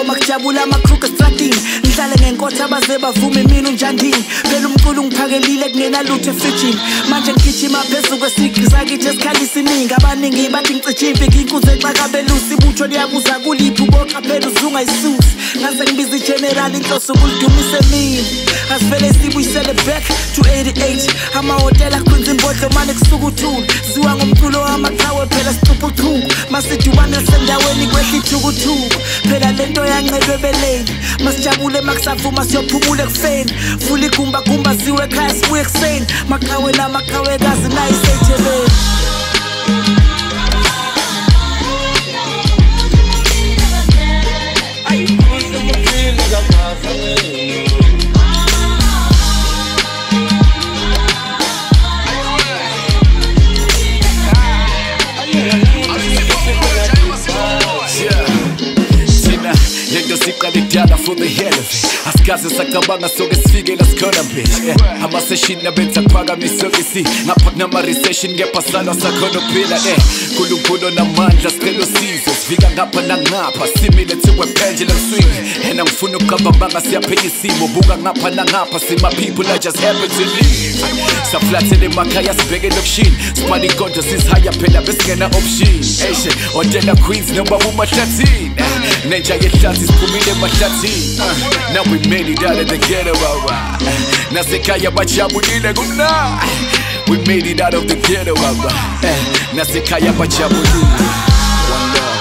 makujabula amakruka stratini ngihlale ngenkotha abaze bavume mina unjandini phela umculo ngiphakelile kungenalutho efrijini manje ngigijima phezulu kwesigri sakithi esikhalisa iningi abaningi bathi ngicitshimpi nginkuze exakabelusi ibutho liyabuza kuliphi uboqa phela uzunga isusi ngase ngibiza igeneral inhloso kulidumisa mina asivele sibuyisele back to 88 amahotela khwenza imbodlo manje kusuka uthuli siwa ngomculo wamaqhawe phela sicupucuku masiduwane sendaweni kwehla ithukuthuku phela lento yancelwe beleni masijabule makusavuma siyophumula ekufeni vula igumba siwe ekhaya sibuye ekuseni maqhawe namaqhawekazi nayo iseyitheleni for the hell of it asikaze sakabanga soke sifike la sikhona bitch ama session nabenza kwaga misokisi ngapha kunama recession ngepasana sakhona kuphila kuLunkulu namandla sicela usizo sifika ngapha nangapha simile thiwe pendulum swing and ngifuna ukuqamba banga siyaphenya isimo buka ngapha nangapha sima people I just happen to live saflathele emakhaya sibheke lokushini sipani inkonzo sisihaya phela besingena option eshe hotel queens noma bumahlathini nenja yehlathi siphumile emahlathini now we made it out of the ghetto nasekhaya bajabulile kumna we made it out of the ghetto nasekhaya bajabulile one love